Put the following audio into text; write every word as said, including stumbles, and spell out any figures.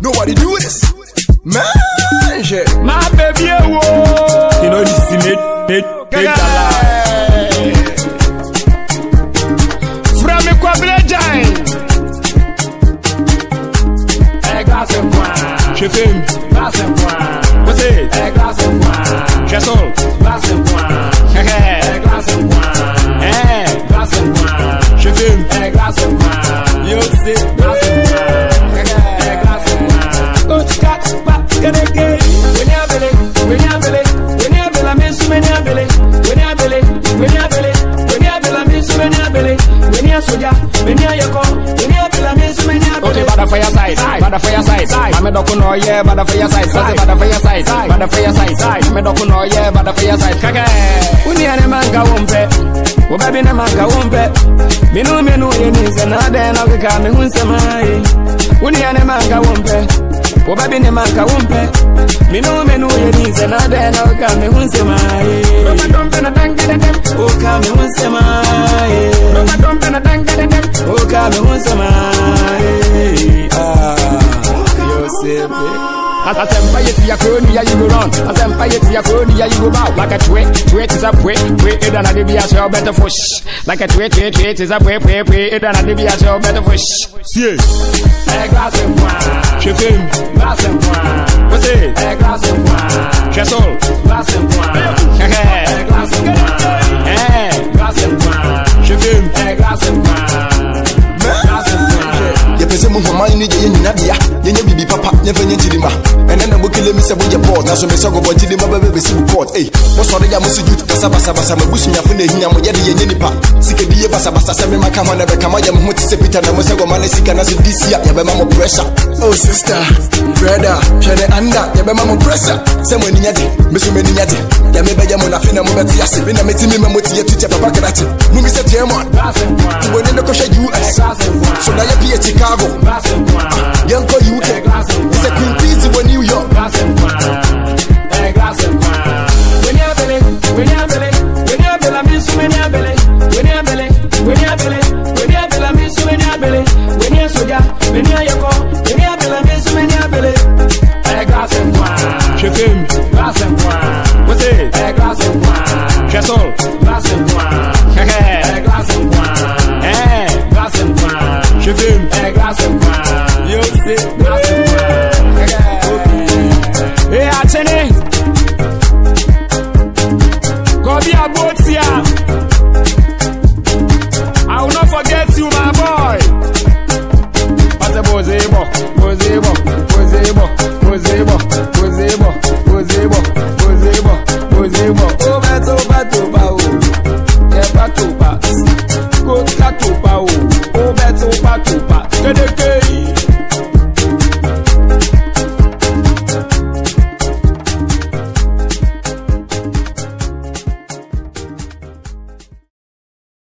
Nobody do this. Man, shit. My baby, whoa. You know this is it. It, it, from a quadrant giant. A glass of wine. Je fume. Glass of wine. What's it? A glass of wine. Je sors. Glass of wine. A glass of wine. Eh. Glass of wine. Je fume. A glass of wine. You see. Glass of wine. A glass of wine. Go to cat. Back to the game. When you're belly. When you're belly. When you're belly. I miss when you're belly. When you're belly. When you're belly. When you're belly. I miss when you're belly. When you're soldier. When you're your call. When you're belly. I miss when you're belly. Okay, bada for your side. Bada for your side. I'm a doco no yeah. Bada for your side. Bada for your side. Bada for your side. I'm a doco no yeah. Bada for your side. Kaka. Uni ane manga wumpe. Wo baby na manga wumpe. Minu minu yenize na de na kaka me hunsema. Uni ane manga wumpe. Wo baby ne manga wumpe. Minu minu yenize na de na kaka me hunsema. Roka dompe na tanke de dem. Oka me hunsema. Roka dompe na tanke de dem. Oka me hunsema. Ah, yo say as I am fire to your crony, you go run. As I am fire to your crony, you go bow. Like a tweet, tweet is a way, way, it and a be as well better fish. Like a tweet, tweet, tweet is a way, way, way, it and a be as well better fish. See, a glass of wine. Je fume, glass of wine. What's it? A glass of wine. Je sors, glass of wine. A glass of wine. Eh, glass of wine. Je fume, a glass of wine. Glass of wine. You pese mu homa ni je nyina bia. Yenye bibi papa, nyefa nye chidima. And then we kill me say we get bored. Now so me say go but chidima baby see court. Hey, what's all the ya musu youth kasa basa basa me busu nya fune hinya mo yede yenye nipa. Sike die basa basa say me maka ma na be kama ya mo ti se Peter na mo say go mane sika na so this year ya be ma mo pressure. Oh sister, brother, share the under ya be ma mo pressure. Say mo ninya de, me so me ninya de. Ya me be ya mo na fina mo be ti ase. Me na me ti me mo ti ye tu papa krache. Mu mi say German. We need to go show U S. So na ya be Chicago. Young go U K. It's a Queen Peasy when New York. Glass and wine, a glass and wine. When you're belly, when you're belly, when you're belly, I miss when you're belly. When you're belly, when you're belly, when you're belly, I miss when you're belly. When you're soldier, when you're your call, when you're belly, I miss when you're belly. A glass and wine. Je fume, glass and wine. What's it? A glass and wine. Je sors, glass and wine. A glass and wine. Eh, glass and wine. Je fume, a glass and wine. You see, glass and wine. Hey, Achene, go be a boat here. I will not forget you, my boy. What's the Bozebo, Bozebo, Bozebo, Bozebo, Bozebo, Bozebo, Bozebo, Bozebo. Oh, beto, beto, bao. Yeah, beto, bao. Go, beto, bao. Oh, beto, beto, bao.